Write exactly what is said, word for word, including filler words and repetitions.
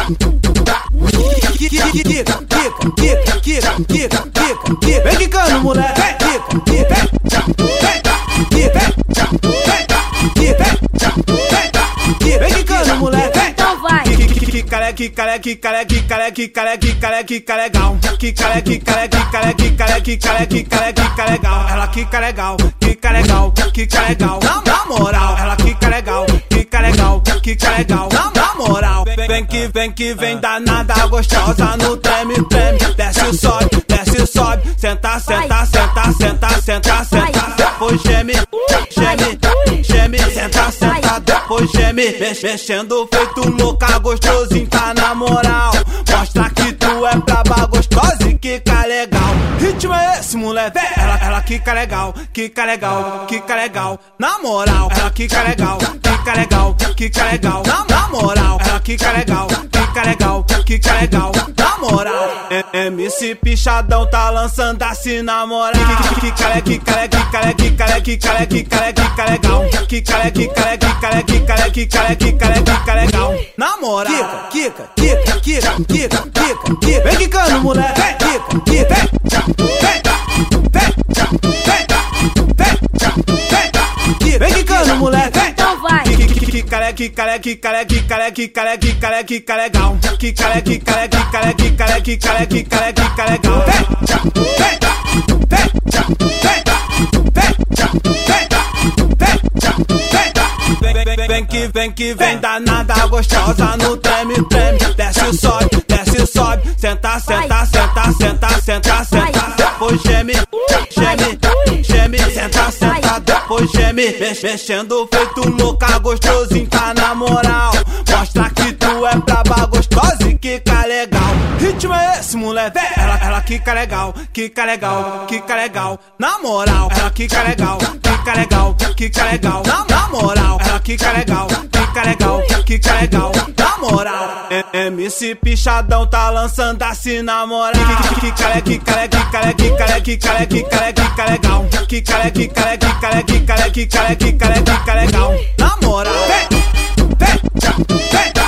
Vem quicando, moleque. Vem quicando, moleque. Então vai. Quica, quica, quica, quica, quica, quica, quica legal. Quica, quica, quica, quica, quica, quica, quica legal. Ela quica legal, quica legal, quica legal. Na moral, ela quica legal, quica legal, quica legal. Na moral, vem que vem que vem danada gostosa no treme, treme. Desce o sobe, desce o sobe. Senta, senta, senta, senta, senta, senta. Depois geme, geme, geme. Senta, senta, depois geme. Mexendo feito louca, gostosinho, tá na moral. Mostra que tu é braba, gostosa e quica legal. Ritmo é esse, moleque. Ela, ela quica legal, quica legal, quica legal. Na moral, ela quica legal, quica legal, quica legal. Na, na moral, ela quica legal, quica legal, quica legal. Na moral, M C Pichadão tá lançando assim na moral. Quica, quica, quica, quica, quica, quica, quica, quica legal. Quica, quica, quica, quica, quica, quica, quica legal. Na moral, quica, quica, quica, quica, quica, quica. Vem quicando, moleque. Quica, quica, vem, vem, vem quicando, moleque. Então vai. Quica, quica, quica, quica, quica, quica, quica legal. Quica, quica, quica, quica, quica, quica, quica legal. Vem, vem que vem que vem danada gostosa no treme, treme. Desce o sobe, desce o sobe. Senta, senta, senta, senta, senta, senta. Depois geme, geme, geme. Senta, senta, depois geme. Mexendo feito louca, gostosinho, tá na moral. Mostra que tu é braba, gostosa e quica legal. Ritmo é esse, moleque. Ela, ela quica legal, quica legal, quica legal. Na moral, ela quica legal, quica legal, quica legal. Na, na moral, ela quica legal, quica legal, quica legal. Na moral, M C Pichadão tá lançando assim na moral. Quica, quica, quica, quica, quica, quica, quica legal. Quica, quica, quica, quica, quica, quica, quica legal. Na moral, vem, vem, vem.